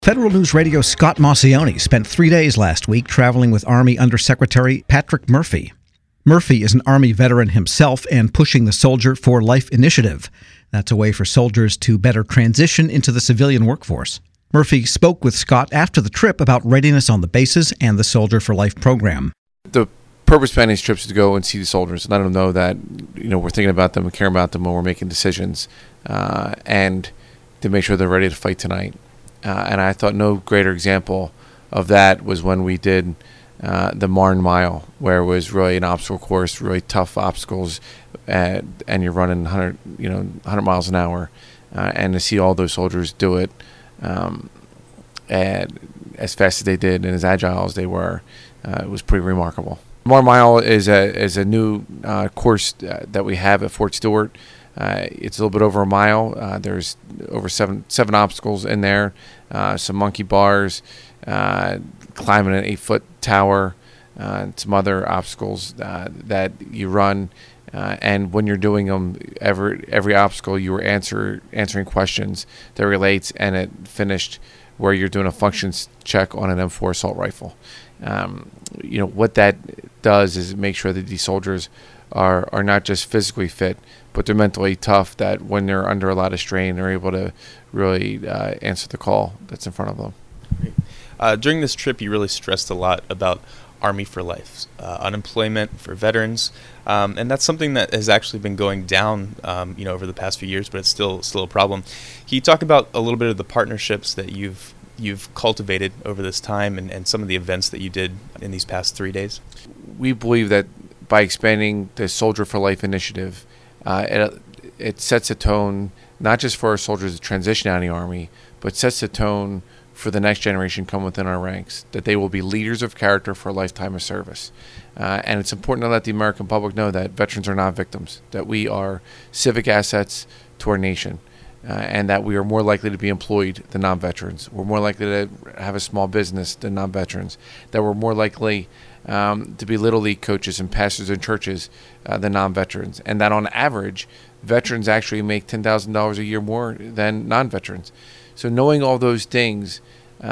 Federal News Radio's Scott Maucione spent 3 days last week traveling with Army Undersecretary Patrick Murphy. Murphy is an Army veteran himself and pushing the Soldier for Life initiative. That's a way for soldiers to better transition into the civilian workforce. Murphy spoke with Scott after the trip about readiness on the bases and the Soldier for Life program. The purpose behind these trips is to go and see the soldiers and let them know that we're thinking about them and caring about them when we're making decisions, and to make sure they're ready to fight tonight. And I thought no greater example of that was when we did the Marne Mile, where it was really an obstacle course, really tough obstacles, and you're running 100 miles an hour, and to see all those soldiers do it and as fast as they did and as agile as they were, it was pretty remarkable. Marne Mile is a new course that we have at Fort Stewart. It's a little bit over a mile. There's over seven obstacles in there, some monkey bars, climbing an 8-foot tower, and some other obstacles that you run. And when you're doing them, every obstacle you were answering questions that relates, and it finished where you're doing a functions check on an M4 assault rifle. What that does is make sure that these soldiers are not just physically fit, but they're mentally tough, that when they're under a lot of strain, they're able to really answer the call that's in front of them. During this trip, you really stressed a lot about Army for Life, unemployment for veterans, and that's something that has actually been going down over the past few years, but it's still a problem. Can you talk about a little bit of the partnerships that you've cultivated over this time and some of the events that you did in these past 3 days? We believe that by expanding the Soldier for Life initiative, it sets a tone not just for our soldiers to transition out of the Army, but sets a tone for the next generation come within our ranks, that they will be leaders of character for a lifetime of service. And it's important to let the American public know that veterans are not victims, that we are civic assets to our nation, and that we are more likely to be employed than non-veterans. We're more likely to have a small business than non-veterans, that we're more likely to be Little League coaches and pastors in churches than non-veterans, and that on average, veterans actually make $10,000 a year more than non-veterans. So knowing all those things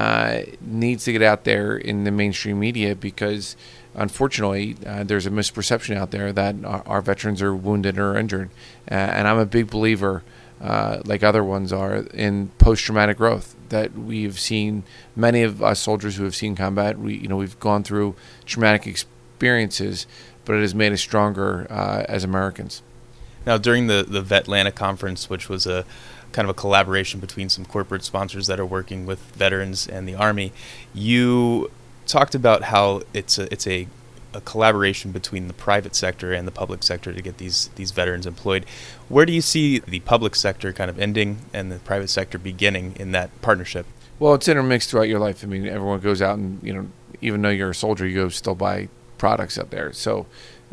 needs to get out there in the mainstream media, because unfortunately there's a misperception out there that our veterans are wounded or injured. And I'm a big believer, like other ones are, in post-traumatic growth, that we've seen many of us soldiers who have seen combat. We've gone through traumatic experiences, but it has made us stronger as Americans. Now, during the Vetlanta conference, which was a kind of a collaboration between some corporate sponsors that are working with veterans and the Army, you talked about how it's a collaboration between the private sector and the public sector to get these veterans employed. Where do you see the public sector kind of ending and the private sector beginning in that partnership? Well, it's intermixed throughout your life. I mean, everyone goes out and, even though you're a soldier, you go still buy products out there. So,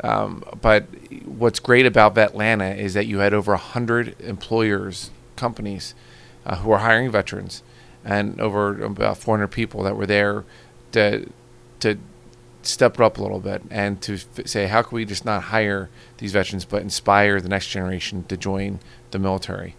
but what's great about Vetlanta is that you had over 100 employers, companies who are hiring veterans, and over about 400 people that were there to step it up a little bit and to say, how can we just not hire these veterans but inspire the next generation to join the military?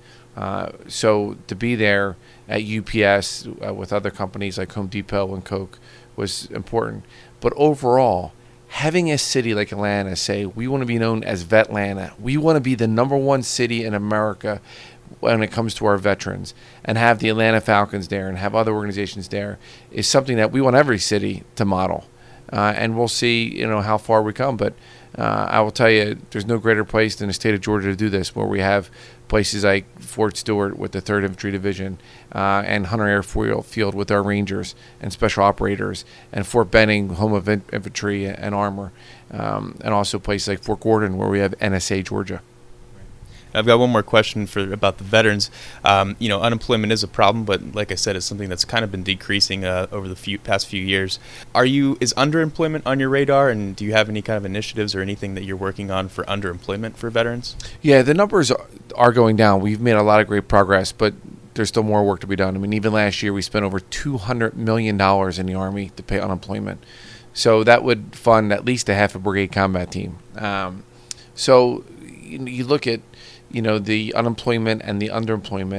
So to be there at UPS with other companies like Home Depot and Coke was important. But overall, having a city like Atlanta say, we want to be known as Vetlanta, we want to be the #1 city in America when it comes to our veterans, and have the Atlanta Falcons there and have other organizations there, is something that we want every city to model. And we'll see, how far we come. But I will tell you, there's no greater place than the state of Georgia to do this, where we have places like Fort Stewart with the 3rd Infantry Division, and Hunter Airfield with our Rangers and Special Operators, and Fort Benning, home of infantry and armor, and also places like Fort Gordon, where we have NSA Georgia. I've got one more question about the veterans. Unemployment is a problem, but like I said, it's something that's kind of been decreasing over the past few years. Is underemployment on your radar, and do you have any kind of initiatives or anything that you're working on for underemployment for veterans? Yeah, the numbers are going down. We've made a lot of great progress, but there's still more work to be done. I mean, even last year we spent over $200 million in the Army to pay unemployment. So that would fund at least a half a brigade combat team. So you look at the unemployment and the underemployment,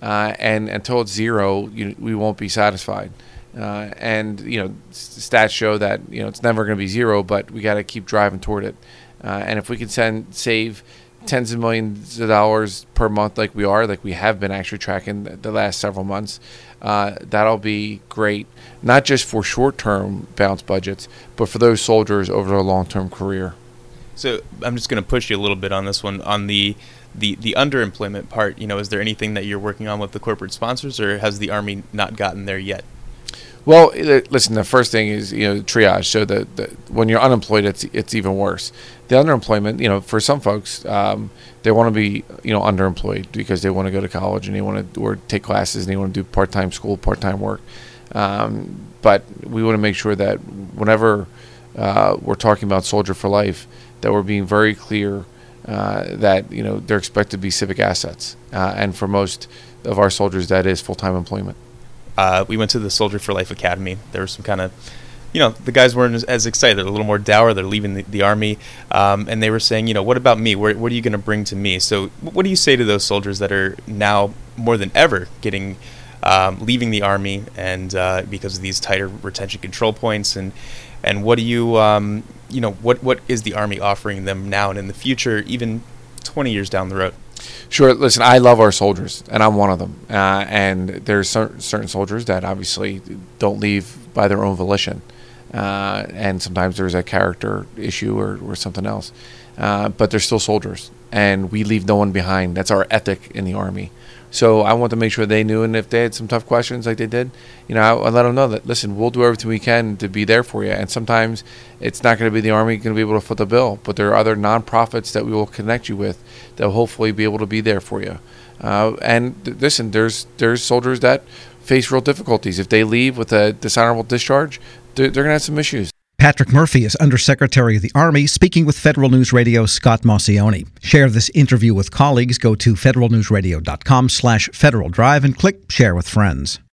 and until it's zero, we won't be satisfied. And stats show that it's never going to be zero, but we got to keep driving toward it. And if we can save tens of millions of dollars per month, like we have been actually tracking the last several months, that'll be great. Not just for short-term bounce budgets, but for those soldiers over their long-term career. So I'm just going to push you a little bit on this one, on the underemployment part. Is there anything that you're working on with the corporate sponsors, or has the Army not gotten there yet? Well, listen, the first thing is, triage. So that when you're unemployed, it's even worse. The underemployment, for some folks, they want to be, underemployed because they want to go to college and they want to or take classes and they want to do part-time school, part-time work. But we want to make sure that whenever we're talking about Soldier for Life, that we're being very clear that, they're expected to be civic assets. And for most of our soldiers, that is full-time employment. We went to the Soldier for Life Academy. There was some kind of, the guys weren't as excited. They're a little more dour. They're leaving the Army. And they were saying, what about me? What are you going to bring to me? So what do you say to those soldiers that are now more than ever leaving the Army and because of these tighter retention control points? And what do you, what is the Army offering them now and in the future, even 20 years down the road? Sure. Listen, I love our soldiers, and I'm one of them. And there's certain soldiers that obviously don't leave by their own volition. And sometimes there's a character issue or something else. But they're still soldiers, and we leave no one behind. That's our ethic in the Army. So I want to make sure they knew, and if they had some tough questions like they did, I let them know that, listen, we'll do everything we can to be there for you. And sometimes it's not going to be the Army going to be able to foot the bill, but there are other nonprofits that we will connect you with that will hopefully be able to be there for you. Listen, there's soldiers that face real difficulties. If they leave with a dishonorable discharge, they're going to have some issues. Patrick Murphy is Undersecretary of the Army, speaking with Federal News Radio's Scott Maucione. Share this interview with colleagues. Go to federalnewsradio.com/Federal Drive and click Share with Friends.